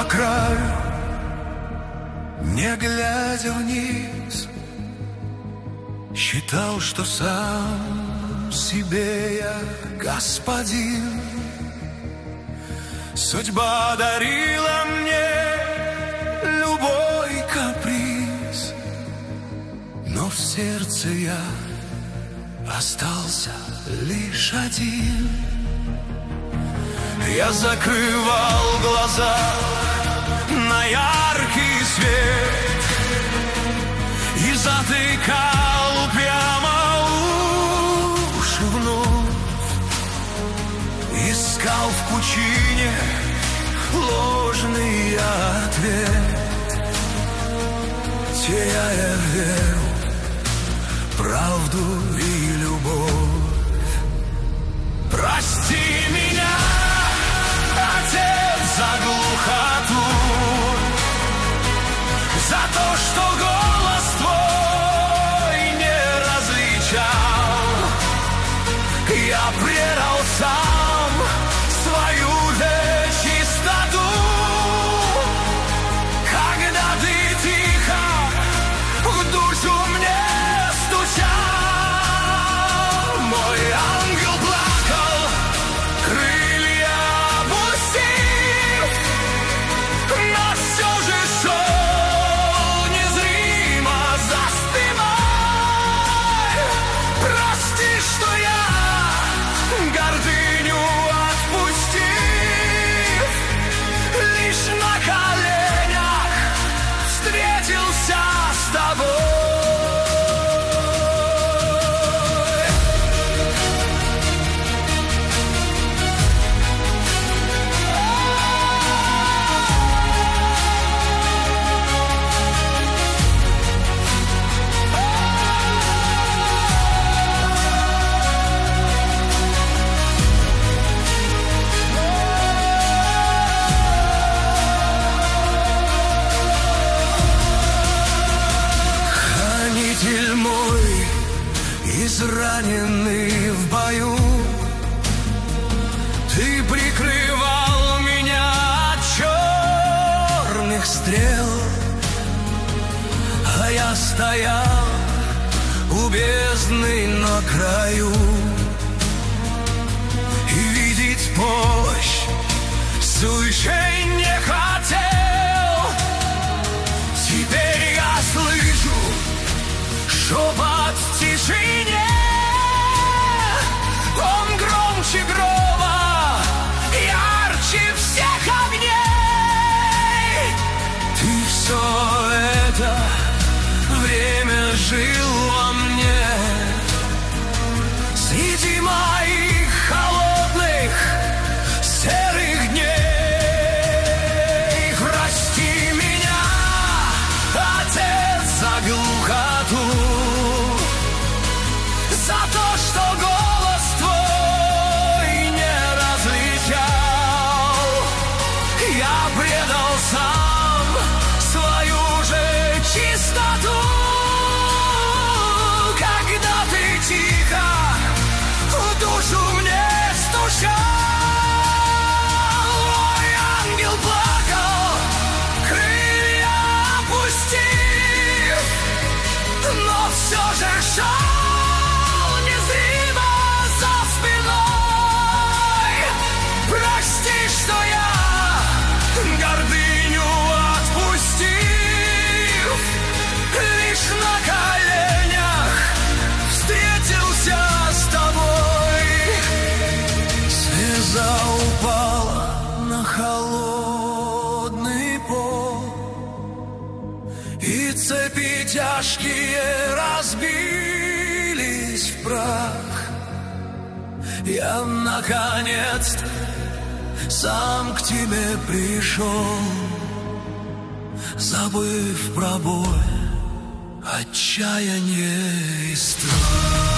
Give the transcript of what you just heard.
краю, не глядя вниз, считал, что сам себе я господин. Судьба дарила мне любой каприз, но в сердце я остался лишь один. Я закрывал глаза на яркий свет и затыкал прямо уши вновь. Искал в пучине ложный ответ, теряя веру, правду и любовь. Прости меня, Отец, за глухоту, за то, что голос твой не различал. Я предал сам свою же чистоту, когда ты тихо в душу мне стучал. Мой ангел плакал, крылья опустив, но все же шел незримо за спиной. Прости, что я гордыню отпустив, лишь на коленях встретился с тобой. Хранитель мой, израненный в бою, ты прикрывал меня от черных стрел, а я стоял у бездны на краю, и видеть мощь свыше не хотел. Теперь я слышу шепот в тишине, он громче грома, ярче всех огней. Ты все это время жил во мне, среди моих холодных серых дней. Прости меня, Отец, за глухоту, за то, что голос твой не различал. Я предал сам свою же чистоту, когда ты тихо в душу мне стучал. Мой ангел плакал, крылья опустив, но все же шел незримо за спиной. Прости, что я гордыню отпустив, лишь на коленях встретился с тобой. Слеза упала на холодный пол, и цепи тяжкие разбились в прах. Я наконец-то сам к тебе пришел, забыв про боль, отчаяние и страх.